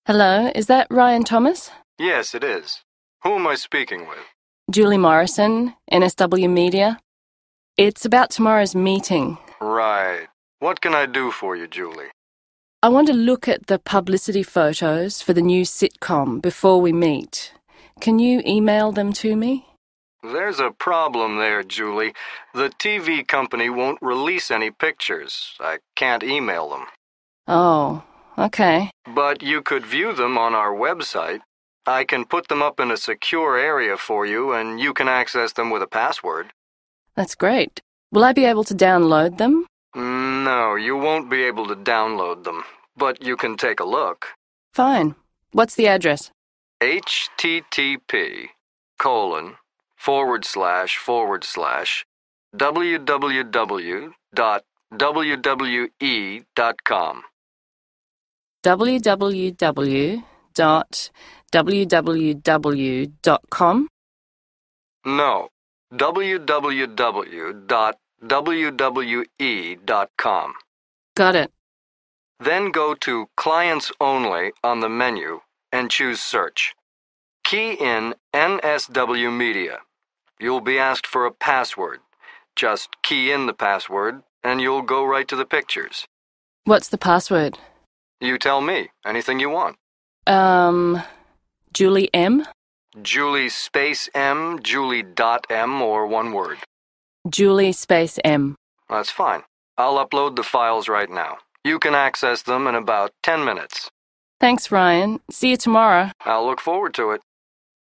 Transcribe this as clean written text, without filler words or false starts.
Hello, is that Ryan Thomas? Yes, it is. Who am I speaking with? Julie Morrison, NSW Media. It's about tomorrow's meeting. Right. What can I do for you, Julie? I want to look at the publicity photos for the new sitcom before we meet. Can you email them to me? There's a problem there, Julie. The TV company won't release any pictures. I can't email them. Oh, okay. But you could view them on our website. I can put them up in a secure area for you, and you can access them with a password. That's great. Will I be able to download them? No, you won't be able to download them, but you can take a look. Fine. What's the address? http://www.wwe.com. www.www.com? No, www.wwe.com. Got it. Then go to Clients Only on the menu and choose Search. Key in NSW Media. You'll be asked for a password. Just key in the password, and you'll go right to the pictures. What's the password? You tell me. Anything you want. Julie M? Julie space M, Julie.M, or one word. Julie space M. That's fine. I'll upload the files right now. You can access them in about 10 minutes. Thanks, Ryan. See you tomorrow. I'll look forward to it.